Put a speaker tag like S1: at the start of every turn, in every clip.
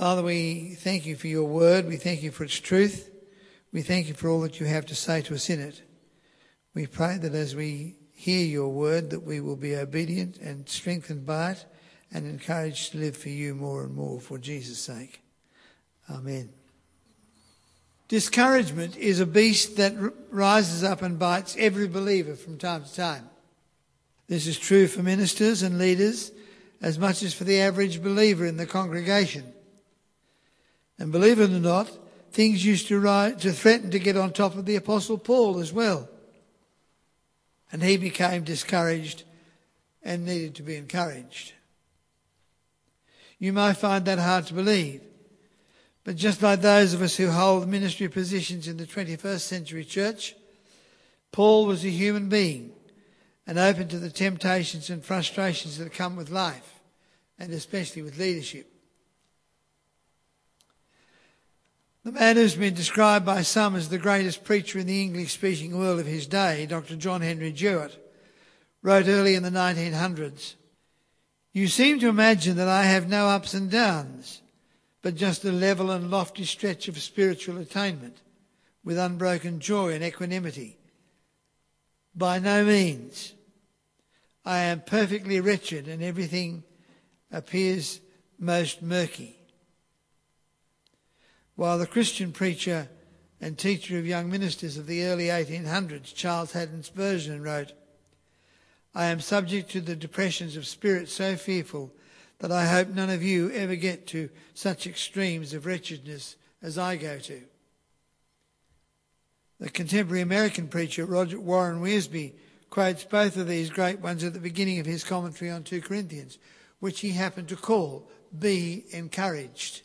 S1: Father, we thank you for your word. We thank you for its truth. We thank you for all that you have to say to us in it. We pray that as we hear your word, that we will be obedient and strengthened by it and encouraged to live for you more and more for Jesus' sake. Amen. Discouragement is a beast that rises up and bites every believer from time to time. This is true for ministers and leaders as much as for the average believer in the congregation. And believe it or not, things used to threaten to get on top of the Apostle Paul as well. And he became discouraged and needed to be encouraged. You may find that hard to believe. But just like those of us who hold ministry positions in the 21st century church, Paul was a human being and open to the temptations and frustrations that come with life, and especially with leadership. The man who's been described by some as the greatest preacher in the English-speaking world of his day, Dr. John Henry Jewett, wrote early in the 1900s, "You seem to imagine that I have no ups and downs, but just a level and lofty stretch of spiritual attainment with unbroken joy and equanimity. By no means. I am perfectly wretched and everything appears most murky." While the Christian preacher and teacher of young ministers of the early 1800s, Charles Haddon Spurgeon, wrote, "I am subject to the depressions of spirit so fearful that I hope none of you ever get to such extremes of wretchedness as I go to." The contemporary American preacher Warren Wiersbe quotes both of these great ones at the beginning of his commentary on 2 Corinthians, which he happened to call "Be Encouraged."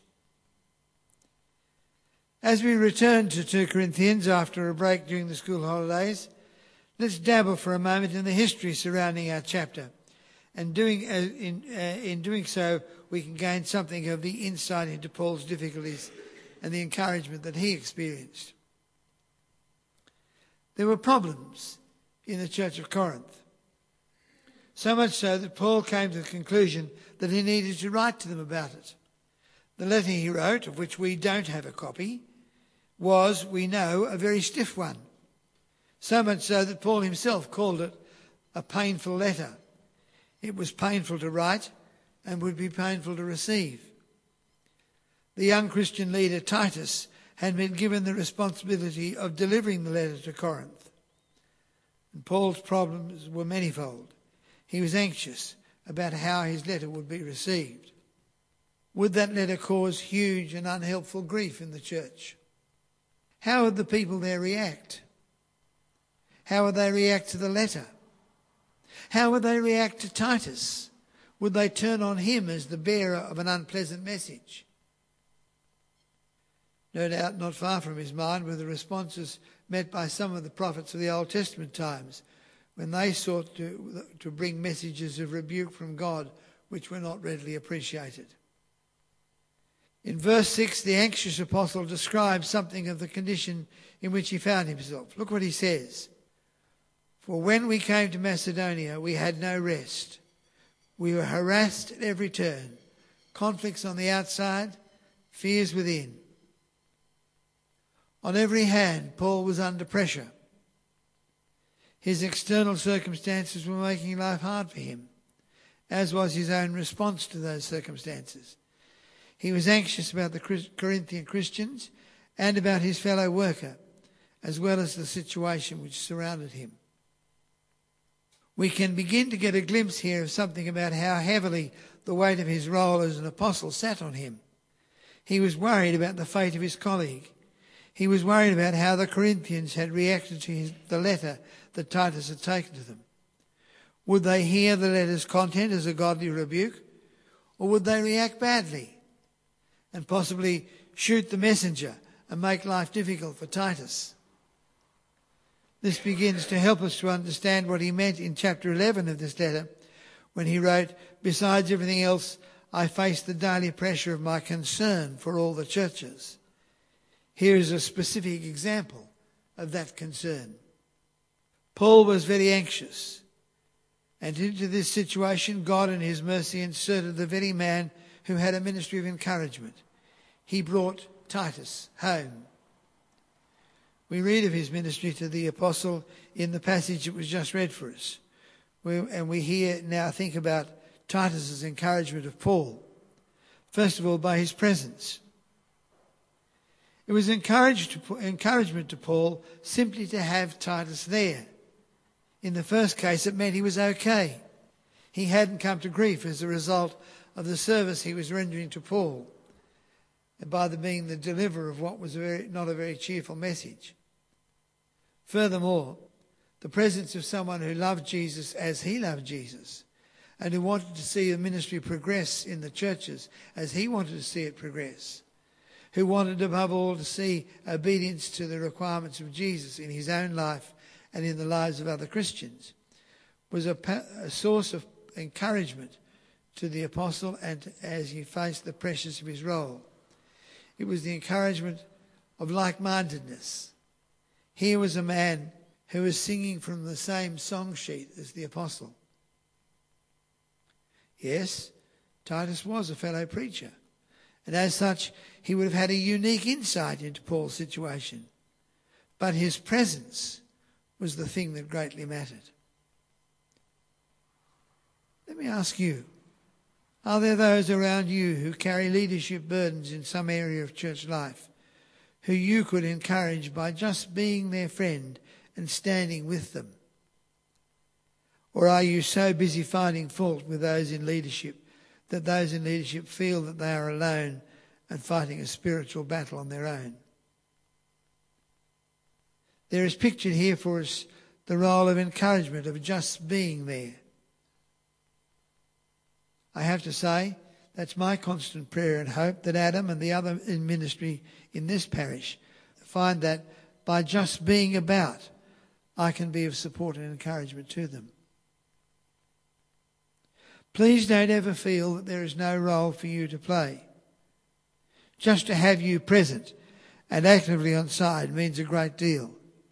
S1: As we return to 2 Corinthians after a break during the school holidays, let's dabble for a moment in the history surrounding our chapter. And in doing so, we can gain something of the insight into Paul's difficulties and the encouragement that he experienced. There were problems in the church of Corinth, so much so that Paul came to the conclusion that he needed to write to them about it. The letter he wrote, of which we don't have a copy, was, we know, a very stiff one. So much so that Paul himself called it a painful letter. It was painful to write and would be painful to receive. The young Christian leader Titus had been given the responsibility of delivering the letter to Corinth. And Paul's problems were manifold. He was anxious about how his letter would be received. Would that letter cause huge and unhelpful grief in the church? How would the people there react? How would they react to the letter? How would they react to Titus? Would they turn on him as the bearer of an unpleasant message? No doubt not far from his mind were the responses met by some of the prophets of the Old Testament times when they sought to bring messages of rebuke from God which were not readily appreciated. In verse 6, the anxious apostle describes something of the condition in which he found himself. Look what he says. "For when we came to Macedonia, we had no rest. We were harassed at every turn, conflicts on the outside, fears within." On every hand, Paul was under pressure. His external circumstances were making life hard for him, as was his own response to those circumstances. He was anxious about the Corinthian Christians and about his fellow worker, as well as the situation which surrounded him. We can begin to get a glimpse here of something about how heavily the weight of his role as an apostle sat on him. He was worried about the fate of his colleague. He was worried about how the Corinthians had reacted to the letter that Titus had taken to them. Would they hear the letter's content as a godly rebuke, or would they react badly and possibly shoot the messenger and make life difficult for Titus? This begins to help us to understand what he meant in chapter 11 of this letter when he wrote, "Besides everything else, I face the daily pressure of my concern for all the churches." Here is a specific example of that concern. Paul was very anxious, and into this situation God in his mercy inserted the very man who had a ministry of encouragement. he brought Titus home. We read of his ministry to the apostle in the passage that was just read for us. We here now think about Titus's encouragement of Paul. First of all, by his presence. It was encouragement to Paul simply to have Titus there. In the first case, it meant he was okay. He hadn't come to grief as a result of the service he was rendering to Paul, and by being the deliverer of what was not a very cheerful message. Furthermore, the presence of someone who loved Jesus as he loved Jesus, and who wanted to see the ministry progress in the churches as he wanted to see it progress, who wanted above all to see obedience to the requirements of Jesus in his own life and in the lives of other Christians, was a source of encouragement to the apostle and as he faced the pressures of his role. It was the encouragement of like-mindedness. Here was a man who was singing from the same song sheet as the apostle. Yes, Titus was a fellow preacher, and as such he would have had a unique insight into Paul's situation. But his presence was the thing that greatly mattered. Let me ask you, are there those around you who carry leadership burdens in some area of church life who you could encourage by just being their friend and standing with them? Or are you so busy finding fault with those in leadership that those in leadership feel that they are alone and fighting a spiritual battle on their own? There is pictured here for us the role of encouragement, of just being there. I have to say, that's my constant prayer and hope that Adam and the other in ministry in this parish find that by just being about, I can be of support and encouragement to them. Please don't ever feel that there is no role for you to play. Just to have you present and actively on side means a great deal.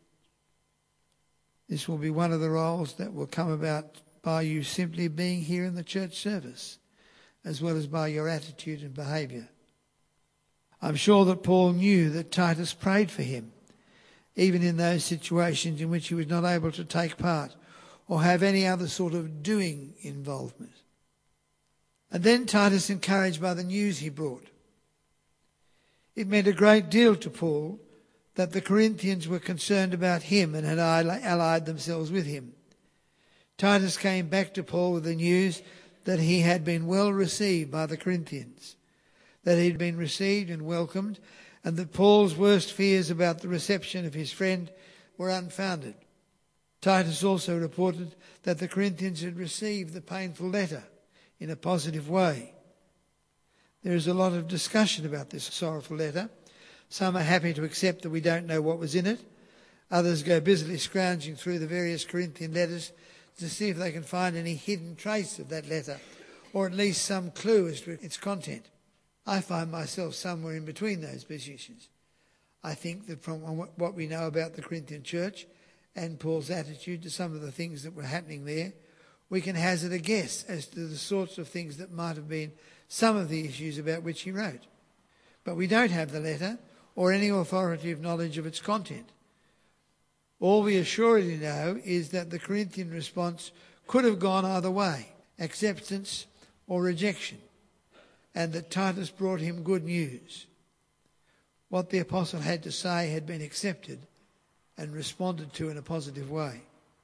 S1: This will be one of the roles that will come about by you simply being here in the church service, as well as by your attitude and behaviour. I'm sure that Paul knew that Titus prayed for him, even in those situations in which he was not able to take part or have any other sort of doing involvement. And then Titus encouraged by the news he brought. It meant a great deal to Paul that the Corinthians were concerned about him and had allied themselves with him. Titus came back to Paul with the news that he had been well received by the Corinthians, that he had been received and welcomed, and that Paul's worst fears about the reception of his friend were unfounded. Titus also reported that the Corinthians had received the painful letter in a positive way. There is a lot of discussion about this sorrowful letter. Some are happy to accept that we don't know what was in it. Others go busily scrounging through the various Corinthian letters to see if they can find any hidden trace of that letter, or at least some clue as to its content. I find myself somewhere in between those positions. I think that from what we know about the Corinthian church and Paul's attitude to some of the things that were happening there, we can hazard a guess as to the sorts of things that might have been some of the issues about which he wrote. But we don't have the letter or any authoritative knowledge of its content. All we assuredly know is that the Corinthian response could have gone either way, acceptance or rejection, and that Titus brought him good news. What the apostle had to say had been accepted and responded to in a positive way.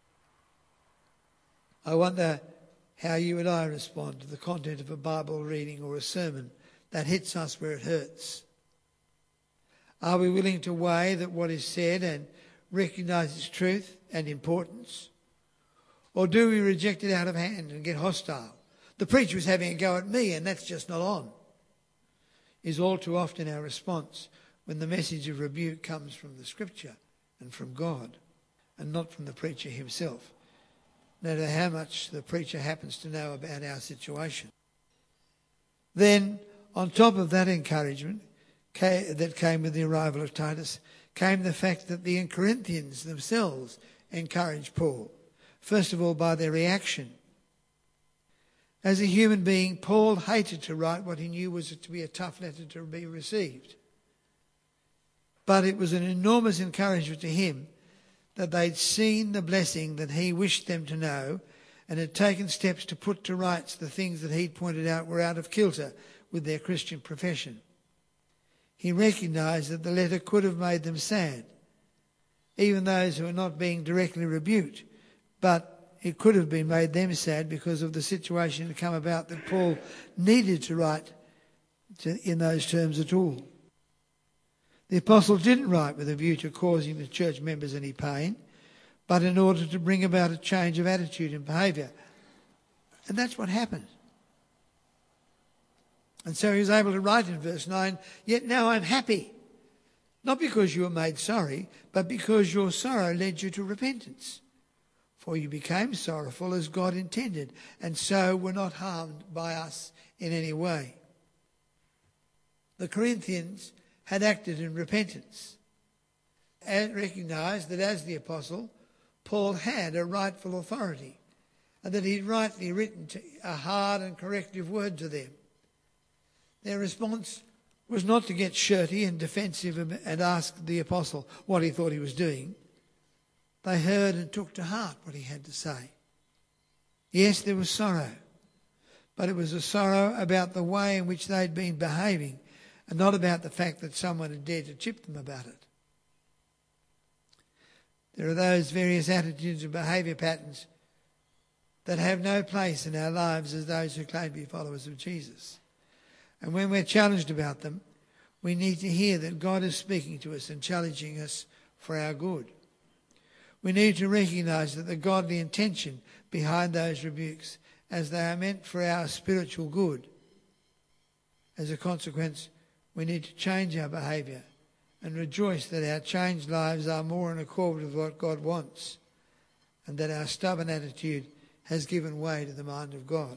S1: I wonder how you and I respond to the content of a Bible reading or a sermon that hits us where it hurts. Are we willing to weigh that what is said and recognise its truth and importance? Or do we reject it out of hand and get hostile? The preacher is having a go at me and that's just not on, is all too often our response when the message of rebuke comes from the Scripture and from God and not from the preacher himself, no matter how much the preacher happens to know about our situation. Then, on top of that encouragement that came with the arrival of Titus, came the fact that the Corinthians themselves encouraged Paul, first of all by their reaction. As a human being, Paul hated to write what he knew was to be a tough letter to be received. But it was an enormous encouragement to him that they'd seen the blessing that he wished them to know and had taken steps to put to rights the things that he'd pointed out were out of kilter with their Christian profession. He recognised that the letter could have made them sad, even those who were not being directly rebuked, but it could have been made them sad because of the situation that come about that Paul needed to write in those terms at all. The apostle didn't write with a view to causing the church members any pain, but in order to bring about a change of attitude and behaviour. And that's what happened. And so he was able to write in verse 9, "Yet now I'm happy, not because you were made sorry, but because your sorrow led you to repentance. For you became sorrowful as God intended, and so were not harmed by us in any way." The Corinthians had acted in repentance and recognised that as the apostle, Paul had a rightful authority and that he'd rightly written a hard and corrective word to them. Their response was not to get shirty and defensive and ask the apostle what he thought he was doing. They heard and took to heart what he had to say. Yes, there was sorrow, but it was a sorrow about the way in which they'd been behaving and not about the fact that someone had dared to chip them about it. There are those various attitudes and behaviour patterns that have no place in our lives as those who claim to be followers of Jesus. And when we're challenged about them, we need to hear that God is speaking to us and challenging us for our good. We need to recognise that the godly intention behind those rebukes, as they are meant for our spiritual good. As a consequence, we need to change our behaviour and rejoice that our changed lives are more in accord with what God wants and that our stubborn attitude has given way to the mind of God.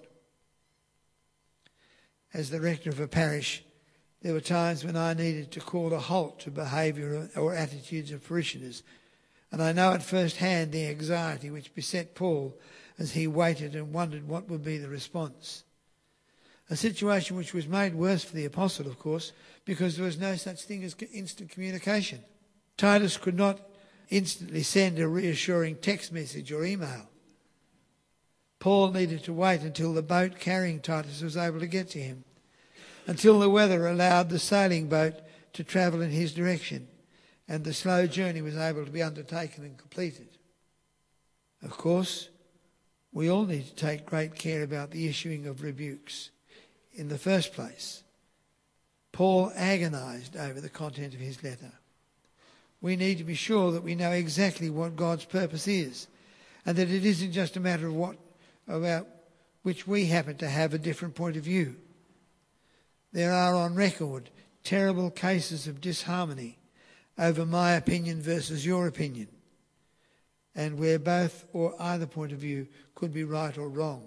S1: As the rector of a parish, there were times when I needed to call a halt to behaviour or attitudes of parishioners, and I know at first hand the anxiety which beset Paul as he waited and wondered what would be the response. A situation which was made worse for the apostle, of course, because there was no such thing as instant communication. Titus could not instantly send a reassuring text message or email. Paul needed to wait until the boat carrying Titus was able to get to him, until the weather allowed the sailing boat to travel in his direction and the slow journey was able to be undertaken and completed. Of course, we all need to take great care about the issuing of rebukes. In the first place, Paul agonised over the content of his letter. We need to be sure that we know exactly what God's purpose is and that it isn't just a matter of about which we happen to have a different point of view. There are on record terrible cases of disharmony over my opinion versus your opinion, and where both or either point of view could be right or wrong.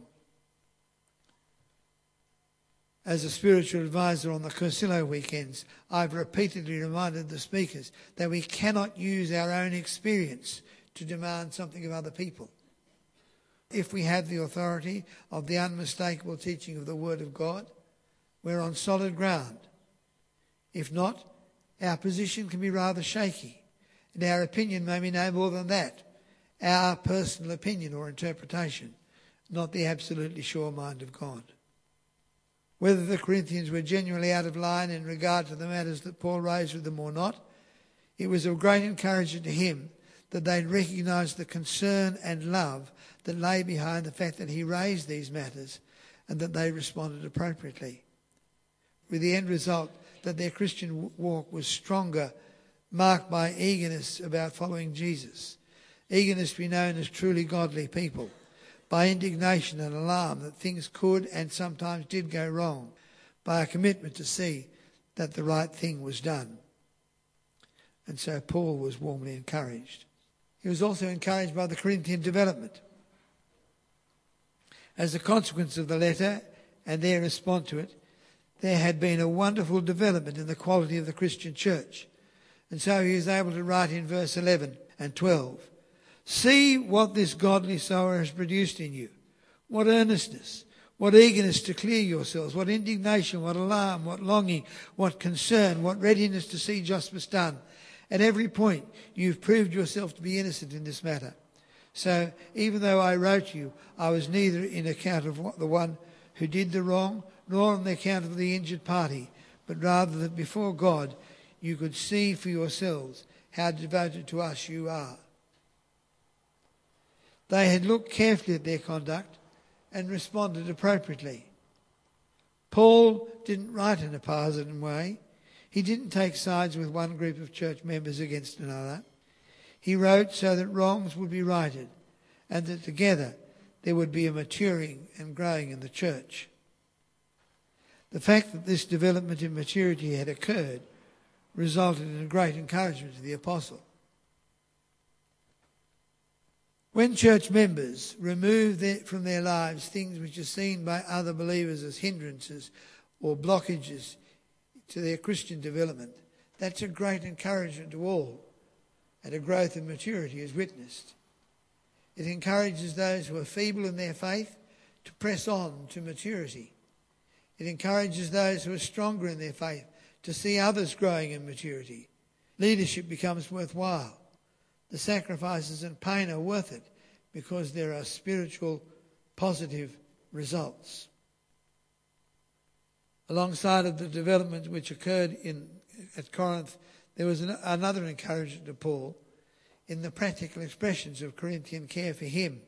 S1: As a spiritual advisor on the Cursillo weekends, I've repeatedly reminded the speakers that we cannot use our own experience to demand something of other people. If we have the authority of the unmistakable teaching of the Word of God, we're on solid ground. If not, our position can be rather shaky, and our opinion may be no more than that, our personal opinion or interpretation, not the absolutely sure mind of God. Whether the Corinthians were genuinely out of line in regard to the matters that Paul raised with them or not, it was of great encouragement to him that they'd recognised the concern and love that lay behind the fact that he raised these matters and that they responded appropriately, with the end result that their Christian walk was stronger, marked by eagerness about following Jesus, eagerness to be known as truly godly people, by indignation and alarm that things could and sometimes did go wrong, by a commitment to see that the right thing was done. And so Paul was warmly encouraged. He was also encouraged by the Corinthian development. As a consequence of the letter and their response to it, there had been a wonderful development in the quality of the Christian church. And so he was able to write in verse 11 and 12, "See what this godly sower has produced in you, what earnestness, What eagerness to clear yourselves, what indignation, what alarm, what longing, what concern, what readiness to see justice done. At every point, you've proved yourself to be innocent in this matter. So, even though I wrote you, I was neither in account of the one who did the wrong, nor on the account of the injured party, but rather that before God you could see for yourselves how devoted to us you are. They had looked carefully at their conduct and responded appropriately. Paul didn't write in a partisan way. He didn't take sides with one group of church members against another. He wrote so that wrongs would be righted and that together there would be a maturing and growing in the church. The fact that this development in maturity had occurred resulted in a great encouragement to the apostle. When church members remove from their lives things which are seen by other believers as hindrances or blockages to their Christian development, that's a great encouragement to all, and a growth in maturity is witnessed. It encourages those who are feeble in their faith to press on to maturity. It encourages those who are stronger in their faith to see others growing in maturity. Leadership becomes worthwhile. The sacrifices and pain are worth it because there are spiritual positive results. Alongside of the development which occurred at Corinth, there was another encouragement to Paul in the practical expressions of Corinthian care for him.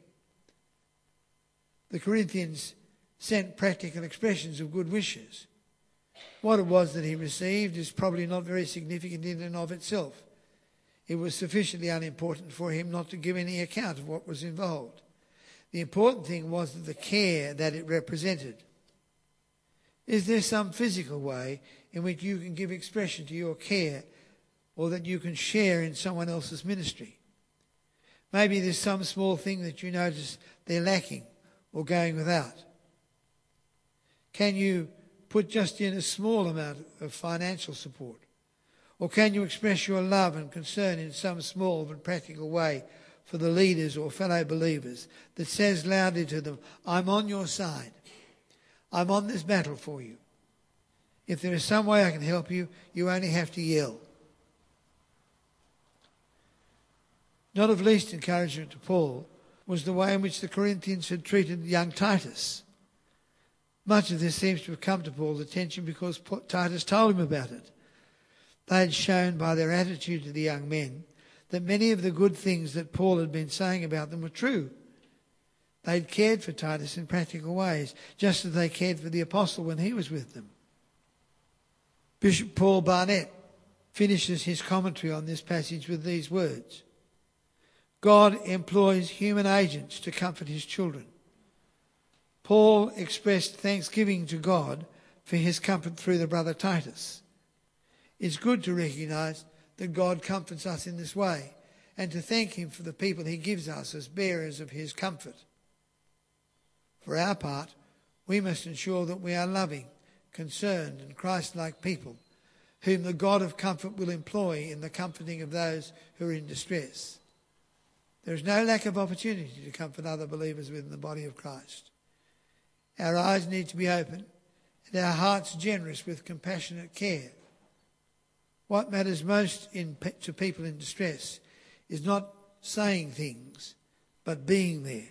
S1: The Corinthians sent practical expressions of good wishes. What it was that he received is probably not very significant in and of itself. It was sufficiently unimportant for him not to give any account of what was involved. The important thing was the care that it represented. Is there some physical way in which you can give expression to your care or that you can share in someone else's ministry? Maybe there's some small thing that you notice they're lacking or going without. Can you put just in a small amount of financial support? Or can you express your love and concern in some small but practical way for the leaders or fellow believers that says loudly to them, I'm on your side. I'm on this battle for you. If there is some way I can help you, you only have to yell. Not of least encouragement to Paul was the way in which the Corinthians had treated young Titus. Much of this seems to have come to Paul's attention because Titus told him about it. They had shown by their attitude to the young men that many of the good things that Paul had been saying about them were true. They'd cared for Titus in practical ways, just as they cared for the apostle when he was with them. Bishop Paul Barnett finishes his commentary on this passage with these words: God employs human agents to comfort his children. Paul expressed thanksgiving to God for his comfort through the brother Titus. It's good to recognise that God comforts us in this way and to thank him for the people he gives us as bearers of his comfort. For our part, we must ensure that we are loving, concerned and Christ-like people whom the God of comfort will employ in the comforting of those who are in distress. There is no lack of opportunity to comfort other believers within the body of Christ. Our eyes need to be open and our hearts generous with compassionate care. What matters most to people in distress is not saying things, but being there.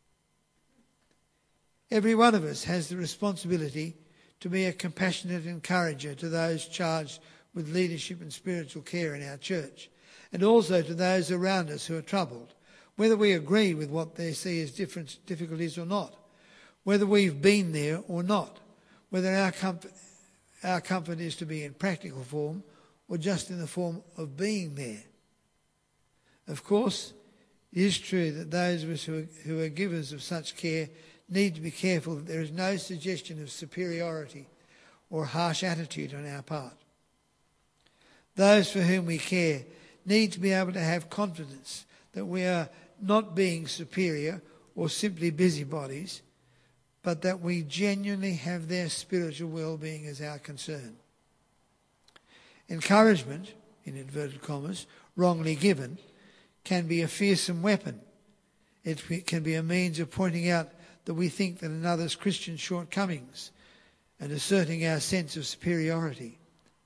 S1: Every one of us has the responsibility to be a compassionate encourager to those charged with leadership and spiritual care in our church, and also to those around us who are troubled, whether we agree with what they see as difficulties or not, whether we've been there or not, whether our comfort is to be in practical form or just in the form of being there. Of course, it is true that those of us who are givers of such care need to be careful that there is no suggestion of superiority or harsh attitude on our part. Those for whom we care need to be able to have confidence that we are not being superior or simply busybodies, but that we genuinely have their spiritual well-being as our concern. Encouragement, in inverted commas, wrongly given, can be a fearsome weapon. It can be a means of pointing out that we think that another's Christian shortcomings and asserting our sense of superiority.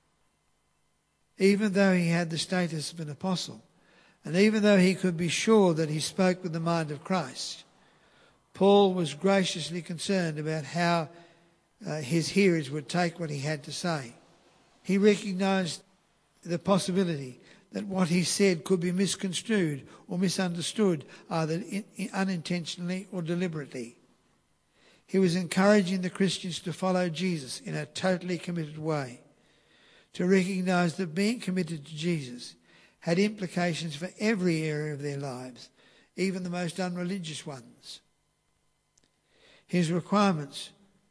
S1: Even though he had the status of an apostle, and even though he could be sure that he spoke with the mind of Christ, Paul was graciously concerned about how his hearers would take what he had to say. He recognised the possibility that what he said could be misconstrued or misunderstood, either unintentionally or deliberately. He was encouraging the Christians to follow Jesus in a totally committed way, to recognise that being committed to Jesus had implications for every area of their lives, even the most unreligious ones. His requirements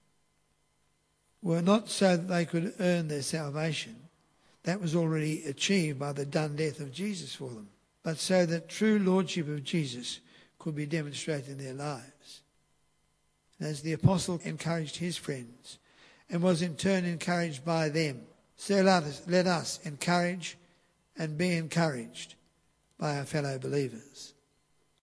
S1: were not so that they could earn their salvation. That was already achieved by the done death of Jesus for them, but so that true lordship of Jesus could be demonstrated in their lives. As the apostle encouraged his friends and was in turn encouraged by them, so let us encourage and be encouraged by our fellow believers.